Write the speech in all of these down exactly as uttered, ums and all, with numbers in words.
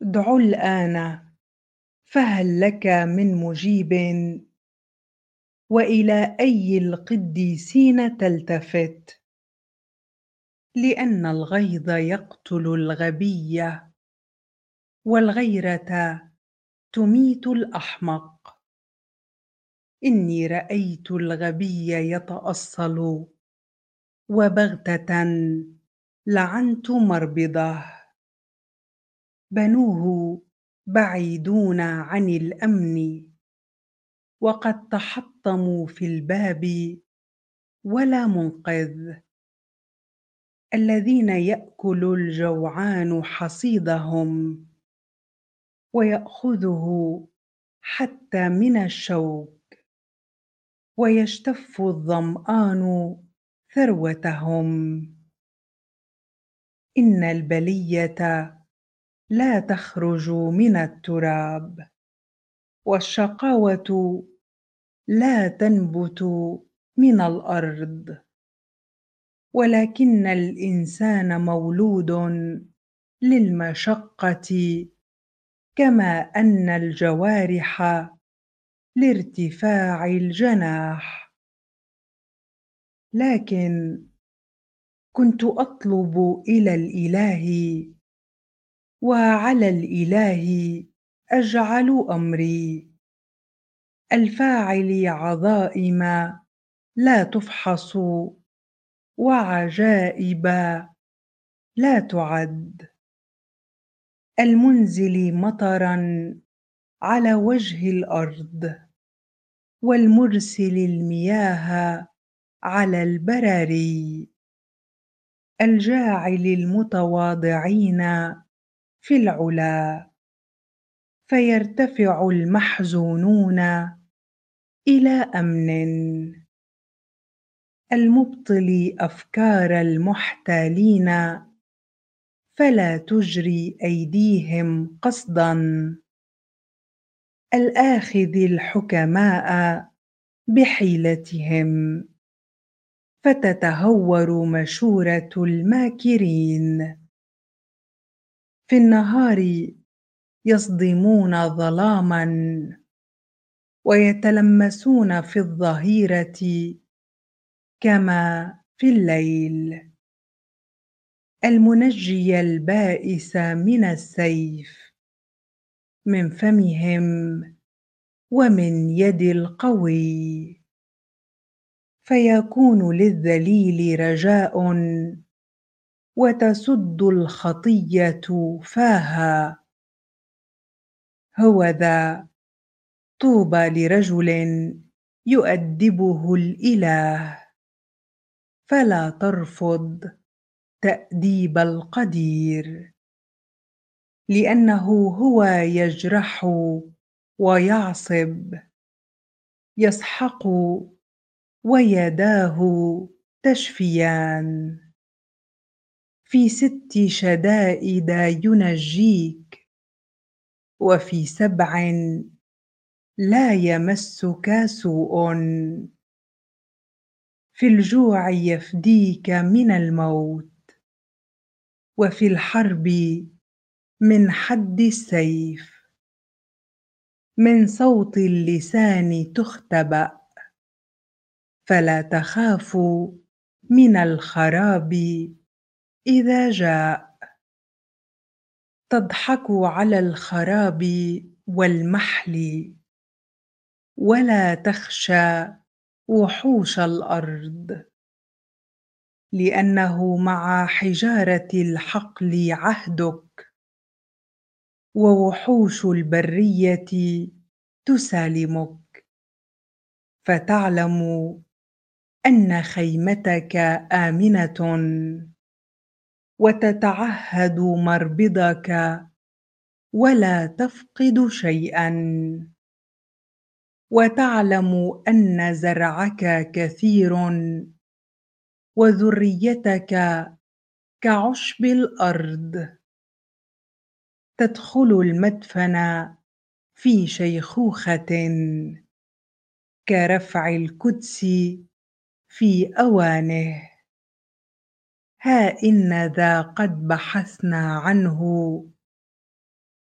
ادع الآن فهل لك من مجيب وإلى أي القديسين تلتفت لأن الغيظ يقتل الغبي والغيرة تميت الأحمق إني رأيت الغبي يتأصل وبغتة لعنت مربضه بنوه بعيدون عن الأمن وقد تحطموا في الباب ولا منقذ الذين يأكل الجوعان حصيدهم ويأخذه حتى من الشوك ويشتف الظمآن ثروتهم إن البلية لا تخرج من التراب والشقاوة لا تنبت من الأرض ولكن الإنسان مولود للمشقة كما أن الجوارح لارتفاع الجناح لكن كنت أطلب إلى الإله وعلى الإله أجعل أمري الفاعل عظائم لا تفحص وعجائب لا تعد المنزل مطرا على وجه الأرض والمرسل المياه على البراري الجاعل المتواضعين في العلا فيرتفع المحزونون إلى أمن المبطل أفكار المحتالين فلا تجري أيديهم قصدا الآخذ الحكماء بحيلتهم فتتهور مشورة الماكرين في النهار يصدمون ظلاما ويتلمسون في الظهيرة كما في الليل المنجي البائس من السيف من فمهم ومن يد القوي فيكون للذليل رجاء وتسد الخطية فاها هوذا طوبى لرجل يؤدبه الإله فلا ترفض تأديب القدير لأنه هو يجرح ويعصب يسحق ويداه تشفيان في ست شدائد ينجيك وفي سبع لا يمسك سوء في الجوع يفديك من الموت وفي الحرب من حد السيف من صوت اللسان تختبأ فلا تخاف من الخراب إذا جاء تضحك على الخراب والمحل ولا تخشى وحوش الأرض لأنه مع حجارة الحقل عهدك ووحوش البرية تسالمك فتعلم أن خيمتك آمنة وتتعهد مربضك ولا تفقد شيئا وتعلم أن زرعك كثير وذريتك كعشب الأرض تدخل المدفن في شيخوخة كرفع القدس في أوانه ها إن ذا قد بحثنا عنه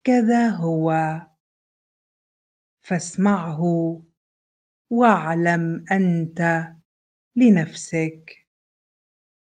كذا هو، فاسمعه واعلم أنت لنفسك.